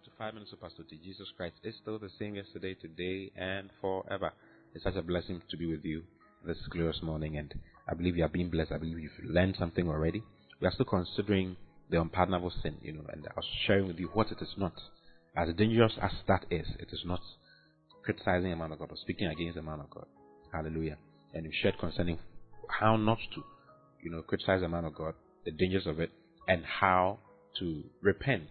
to 5 Minutes of Pastor T. Jesus Christ is still the same yesterday, today, and forever. It's such a blessing to be with you this glorious morning, and I believe you have been blessed. I believe you've learned something already. We are still considering the unpardonable sin, and I was sharing with you what it is not. As dangerous as that is, it is not criticizing a man of God or speaking against a man of God. Hallelujah. And we shared concerning how not to, criticize a man of God, the dangers of it, and how to repent,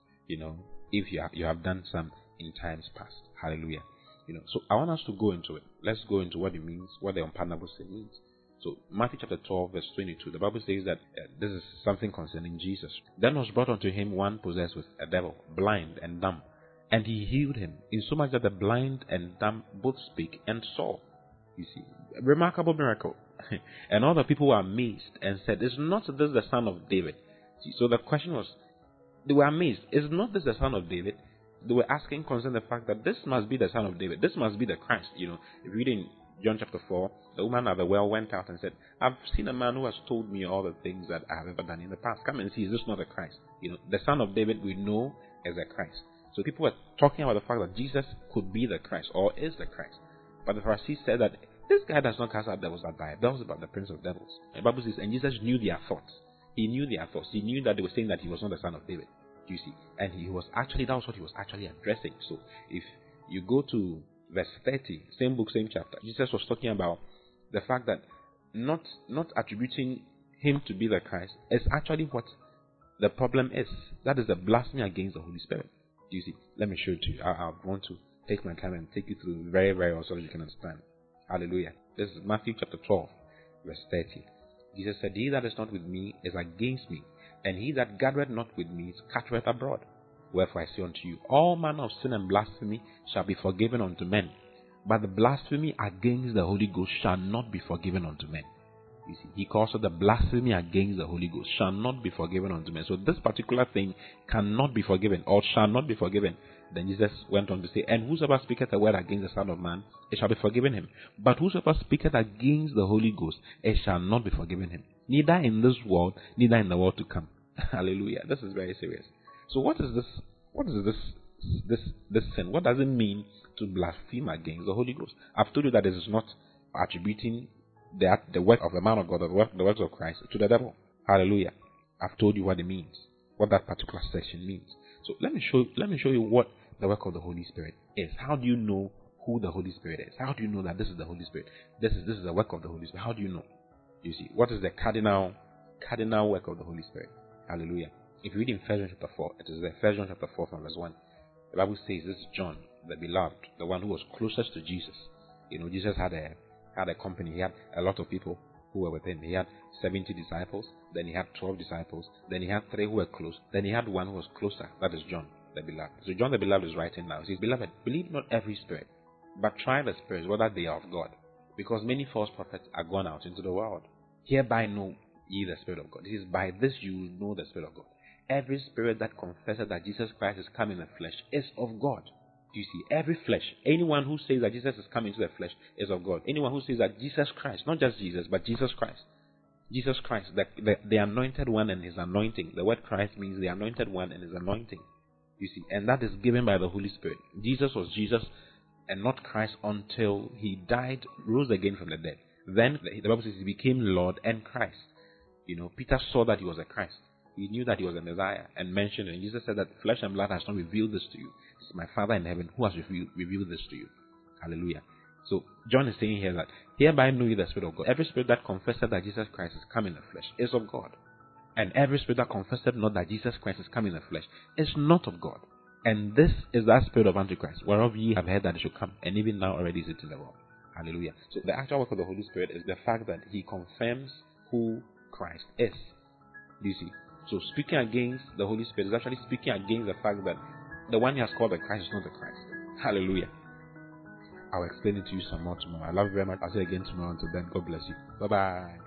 if you have done some in times past. Hallelujah. So I want us to go into it. Let's go into what it means, what the unpardonable sin means. So Matthew chapter 12 verse 22, the Bible says that this is something concerning Jesus. Then was brought unto him one possessed with a devil, blind and dumb, and he healed him, insomuch that the blind and dumb both speak and saw. You see, a remarkable miracle. And all the people were amazed and said, "Is not this the son of David?" See, so the question was, they were amazed. Is not this the son of David? They were asking concerning the fact that this must be the son of David. This must be the Christ. If you read in John chapter 4, the woman at the well went out and said, "I've seen a man who has told me all the things that I have ever done in the past. Come and see, is this not the Christ?" The son of David we know as the Christ. So people were talking about the fact that Jesus could be the Christ or is the Christ. But the Pharisees said that this guy does not cast out devils but by Beelzebub, the prince of devils. And the Bible says, and Jesus knew their thoughts. He knew their thoughts. He knew that they were saying that he was not the son of David. You see, and that was what he was actually addressing. So if you go to verse 30, same book, same chapter, Jesus was talking about the fact that not attributing him to be the Christ is actually what the problem is. That is the blasphemy against the Holy Spirit. You see, let me show it to you. I want to take my time and take you through very, very well so that you can understand. Hallelujah. This is Matthew chapter 12, verse 30. Jesus said, "He that is not with me is against me, and he that gathereth not with me scattereth abroad. Wherefore I say unto you, all manner of sin and blasphemy shall be forgiven unto men, but the blasphemy against the Holy Ghost shall not be forgiven unto men." You see, he calls it the blasphemy against the Holy Ghost shall not be forgiven unto men. So this particular thing cannot be forgiven or shall not be forgiven. Then Jesus went on to say, "And whosoever speaketh a word against the Son of Man, it shall be forgiven him. But whosoever speaketh against the Holy Ghost, it shall not be forgiven him. Neither in this world, neither in the world to come." Hallelujah. This is very serious. So what is this? What is this sin? What does it mean to blaspheme against the Holy Ghost? I've told you that it is not attributing the work of the man of God, or the works of Christ, to the devil. Hallelujah. I've told you what it means, what that particular section means. So let me show you what the work of the Holy Spirit is. How do you know who the Holy Spirit is? How do you know that this is the Holy Spirit? This is the work of the Holy Spirit. How do you know? You see, what is the cardinal work of the Holy Spirit? Hallelujah. If you read in 1 John chapter 4, it is the 1 John chapter 4 from verse 1. The Bible says this is John, the beloved, the one who was closest to Jesus. Jesus had a company. He had a lot of people who were with him. He had 70 disciples, then he had 12 disciples, then he had 3 who were close, then he had 1 who was closer. That is John, the beloved. So John the beloved is writing now. He says, "Beloved, believe not every spirit, but try the spirits, whether they are of God. Because many false prophets are gone out into the world. Hereby know ye the Spirit of God." It is by this you will know the Spirit of God. Every spirit that confesses that Jesus Christ is come in the flesh is of God. You see, every flesh, anyone who says that Jesus is coming into the flesh is of God. Anyone who says that Jesus Christ, not just Jesus, but Jesus Christ, the anointed one and his anointing. The word Christ means the anointed one and his anointing. You see, and that is given by the Holy Spirit. Jesus was Jesus and not Christ until he died, rose again from the dead. Then the Bible says he became Lord and Christ. Peter saw that he was a Christ. He knew that he was a Messiah and mentioned it. And Jesus said that flesh and blood has not revealed this to you. It's my Father in heaven who has revealed this to you. Hallelujah. So John is saying here that hereby know ye the Spirit of God. Every spirit that confesseth that Jesus Christ is come in the flesh is of God. And every spirit that confesseth not that Jesus Christ is come in the flesh is not of God. And this is that spirit of Antichrist, whereof ye have heard that it should come, and even now already is it in the world. Hallelujah. So the actual work of the Holy Spirit is the fact that he confirms who Christ is. Do you see? So speaking against the Holy Spirit is actually speaking against the fact that the one he has called the Christ is not the Christ. Hallelujah. I'll explain it to you some more tomorrow. I love you very much. I'll see you again tomorrow. Until then, God bless you. Bye-bye.